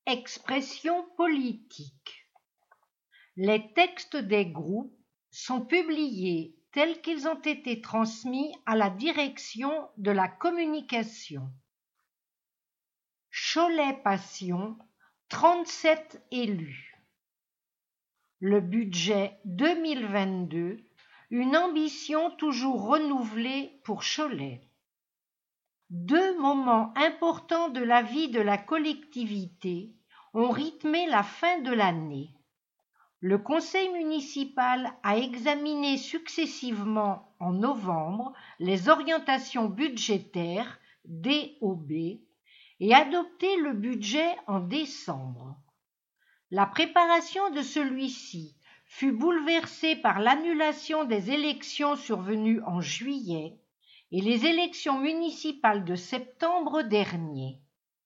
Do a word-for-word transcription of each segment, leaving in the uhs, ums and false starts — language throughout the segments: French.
Expression politique. Les textes des groupes sont publiés tels qu'ils ont été transmis à la direction de la communication. Cholet Passion, trente-sept élus. Le budget deux mille vingt-deux, une ambition toujours renouvelée pour Cholet. Deux moments importants de la vie de la collectivité ont rythmé la fin de l'année. Le conseil municipal a examiné successivement en novembre les orientations budgétaires D O B et adopté le budget en décembre. La préparation de celui-ci fut bouleversée par l'annulation des élections survenues en juillet et les élections municipales de septembre dernier.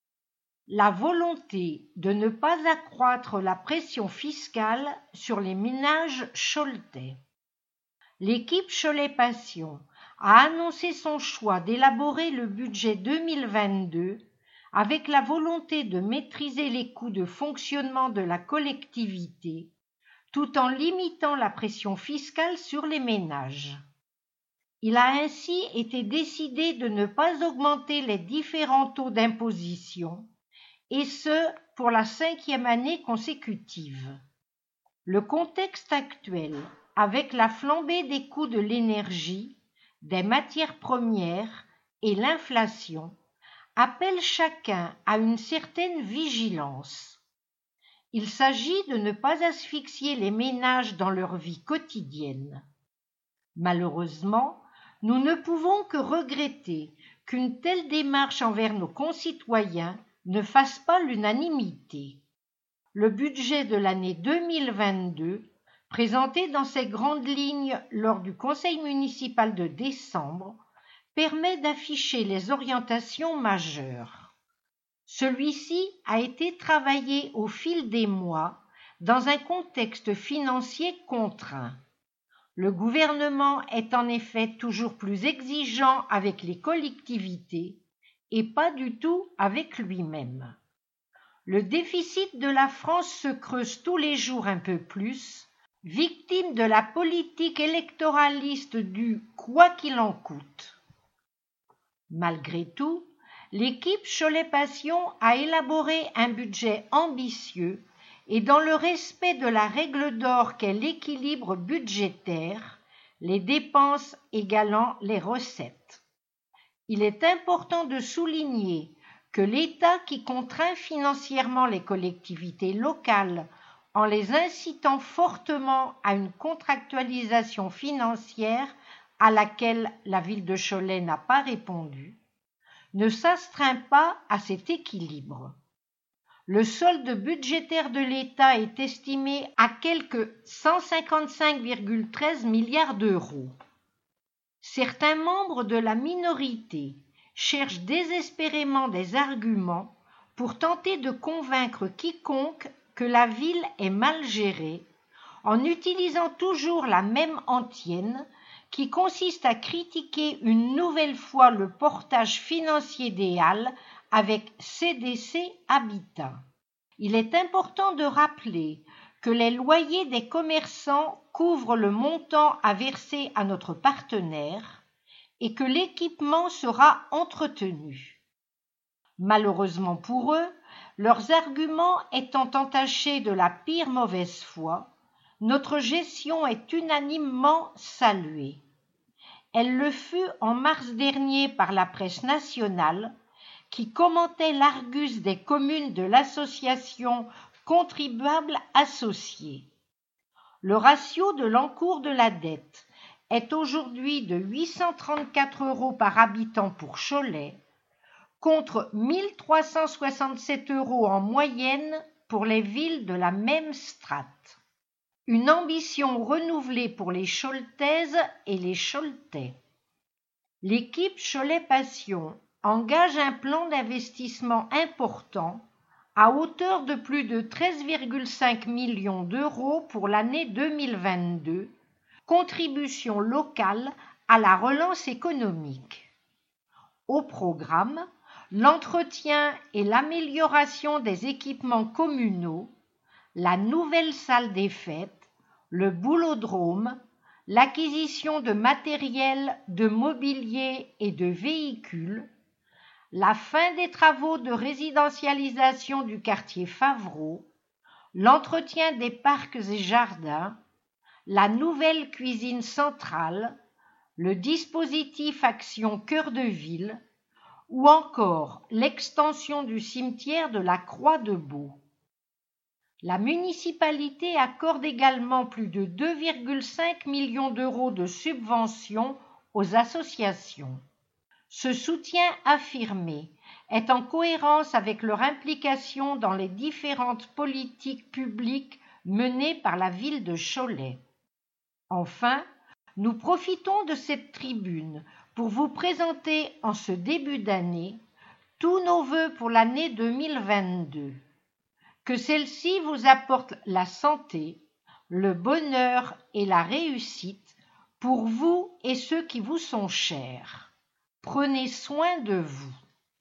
La volonté de ne pas accroître la pression fiscale sur les ménages choletais. L'équipe Cholet Passion a annoncé son choix d'élaborer le budget deux mille vingt-deux avec la volonté de maîtriser les coûts de fonctionnement de la collectivité tout en limitant la pression fiscale sur les ménages. Il a ainsi été décidé de ne pas augmenter les différents taux d'imposition, et ce pour la cinquième année consécutive. Le contexte actuel, avec la flambée des coûts de l'énergie, des matières premières et l'inflation, appelle chacun à une certaine vigilance. Il s'agit de ne pas asphyxier les ménages dans leur vie quotidienne. Malheureusement, nous ne pouvons que regretter qu'une telle démarche envers nos concitoyens ne fasse pas l'unanimité. Le budget de l'année deux mille vingt-deux, présenté dans ses grandes lignes lors du conseil municipal de décembre, permet d'afficher les orientations majeures. Celui-ci a été travaillé au fil des mois dans un contexte financier contraint. Le gouvernement est en effet toujours plus exigeant avec les collectivités et pas du tout avec lui-même. Le déficit de la France se creuse tous les jours un peu plus, victime de la politique électoraliste du « quoi qu'il en coûte ». Malgré tout, l'équipe Cholet Passion a élaboré un budget ambitieux et dans le respect de la règle d'or qu'est l'équilibre budgétaire, les dépenses égalant les recettes. Il est important de souligner que l'État qui contraint financièrement les collectivités locales en les incitant fortement à une contractualisation financière à laquelle la ville de Cholet n'a pas répondu, ne s'astreint pas à cet équilibre. Le solde budgétaire de l'État est estimé à quelque cent cinquante-cinq virgule treize milliards d'euros. Certains membres de la minorité cherchent désespérément des arguments pour tenter de convaincre quiconque que la ville est mal gérée, en utilisant toujours la même antienne qui consiste à critiquer une nouvelle fois le portage financier des halles avec C D C Habitat. Il est important de rappeler que les loyers des commerçants couvrent le montant à verser à notre partenaire et que l'équipement sera entretenu. Malheureusement pour eux, leurs arguments étant entachés de la pire mauvaise foi, notre gestion est unanimement saluée. Elle le fut en mars dernier par la presse nationale, qui commentait l'argus des communes de l'association Contribuables Associés. Le ratio de l'encours de la dette est aujourd'hui de huit cent trente-quatre euros par habitant pour Cholet, contre mille trois cent soixante-sept euros en moyenne pour les villes de la même strate. Une ambition renouvelée pour les Choletaises et les Choletais. L'équipe Cholet Passion engage un plan d'investissement important à hauteur de plus de treize virgule cinq millions d'euros pour l'année deux mille vingt-deux, contribution locale à la relance économique. Au programme, l'entretien et l'amélioration des équipements communaux, la nouvelle salle des fêtes, le boulodrome, l'acquisition de matériel, de mobilier et de véhicules, la fin des travaux de résidentialisation du quartier Favreau, l'entretien des parcs et jardins, la nouvelle cuisine centrale, le dispositif Action Cœur de Ville ou encore l'extension du cimetière de la Croix-de-Beau. La municipalité accorde également plus de deux virgule cinq millions d'euros de subventions aux associations. Ce soutien affirmé est en cohérence avec leur implication dans les différentes politiques publiques menées par la ville de Cholet. Enfin, nous profitons de cette tribune pour vous présenter en ce début d'année tous nos vœux pour l'année deux mille vingt-deux. Que celle-ci vous apporte la santé, le bonheur et la réussite pour vous et ceux qui vous sont chers. Prenez soin de vous.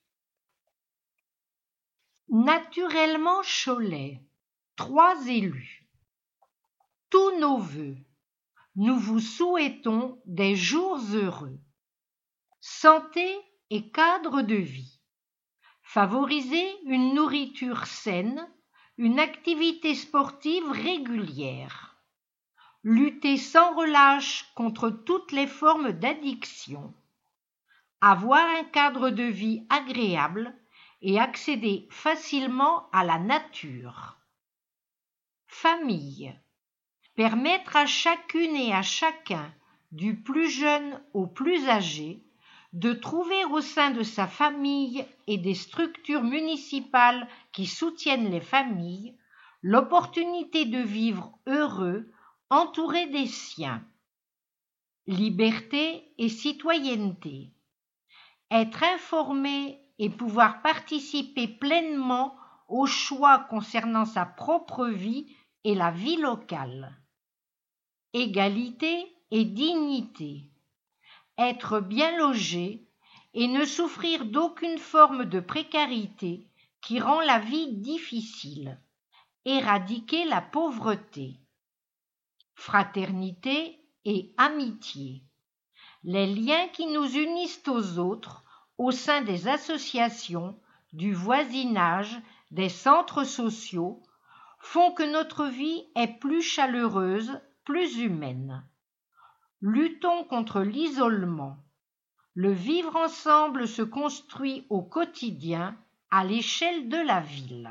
Naturellement Cholet, trois élus. Tous nos vœux. Nous vous souhaitons des jours heureux. Santé et cadre de vie. Favoriser une nourriture saine, une activité sportive régulière. Lutter sans relâche contre toutes les formes d'addiction. Avoir un cadre de vie agréable et accéder facilement à la nature. Famille. Permettre à chacune et à chacun, du plus jeune au plus âgé, de trouver au sein de sa famille et des structures municipales qui soutiennent les familles l'opportunité de vivre heureux, entouré des siens. Liberté et citoyenneté. Être informé et pouvoir participer pleinement aux choix concernant sa propre vie et la vie locale. Égalité et dignité. Être bien logé et ne souffrir d'aucune forme de précarité qui rend la vie difficile. Éradiquer la pauvreté. Fraternité et amitié. Les liens qui nous unissent aux autres au sein des associations, du voisinage, des centres sociaux, font que notre vie est plus chaleureuse, plus humaine. Luttons contre l'isolement. Le vivre ensemble se construit au quotidien à l'échelle de la ville.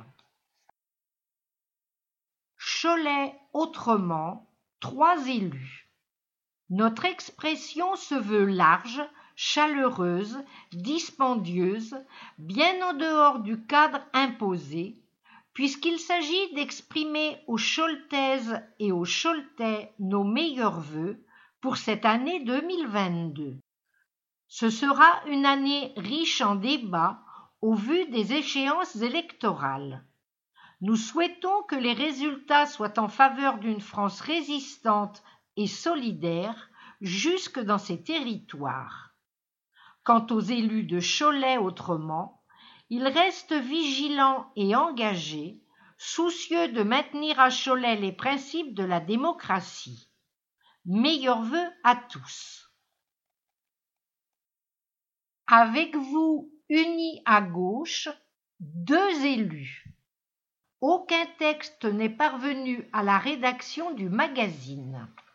Cholet autrement, trois élus. Notre expression se veut large, chaleureuse, dispendieuse, bien en dehors du cadre imposé, puisqu'il s'agit d'exprimer aux Choletaises et aux Choletais nos meilleurs vœux pour cette année deux mille vingt-deux. Ce sera une année riche en débats au vu des échéances électorales. Nous souhaitons que les résultats soient en faveur d'une France résistante et solidaire jusque dans ces territoires. Quant aux élus de Cholet autrement, ils restent vigilants et engagés, soucieux de maintenir à Cholet les principes de la démocratie. Meilleurs vœux à tous. Avec vous, unis à gauche, deux élus. Aucun texte n'est parvenu à la rédaction du magazine.